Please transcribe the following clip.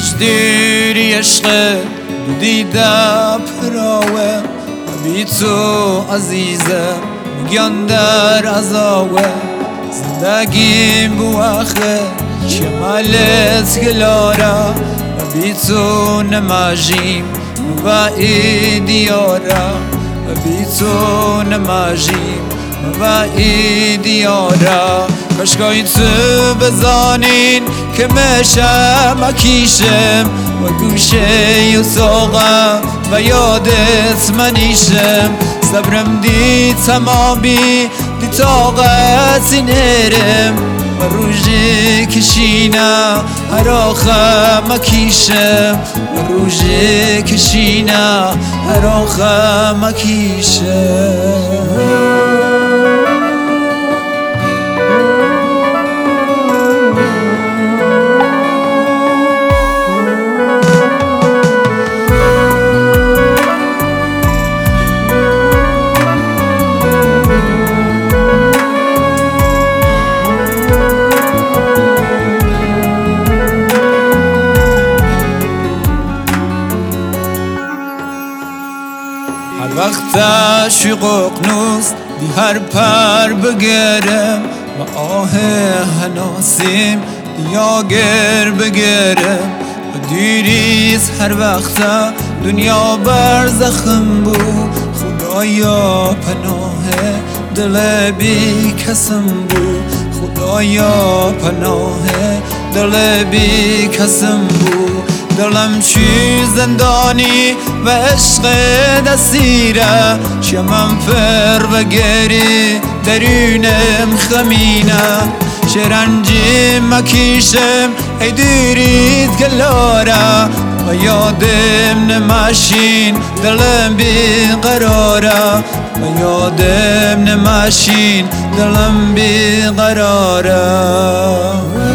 دیری عشق دیده پراوه بی تو عزیزم میگن در عذاوه زندگیم بو آخه شمالت گلارا بی تو نماجیم و ایدیارا بی تو نماجیم و ایدیارا کاشکای تو بزانین که مشم اکیشم و گوشه یو ساقم و یادت منیشم صبرم دی تمامی دی طاقتی نرم و روژه کشینا هر آخم اکیشم و روژه کشینا هر آخم اکیشم هر وقت عشق و قنوس دی هر پر بگرم و آه هناسیم دیاگر بگرم و دیریز هر وقت دنیا بر زخم بو خدایا پناه دل بی کسم بو خدایا پناه دل بی کسم بو دلم چی زندانی و عشق دستیره شمم فر و گری درونم خمینه شرنجی مکیشم ای دیرید گلاره و یادم نماشین دلم بی قراره و یادم نماشین دلم بی قراره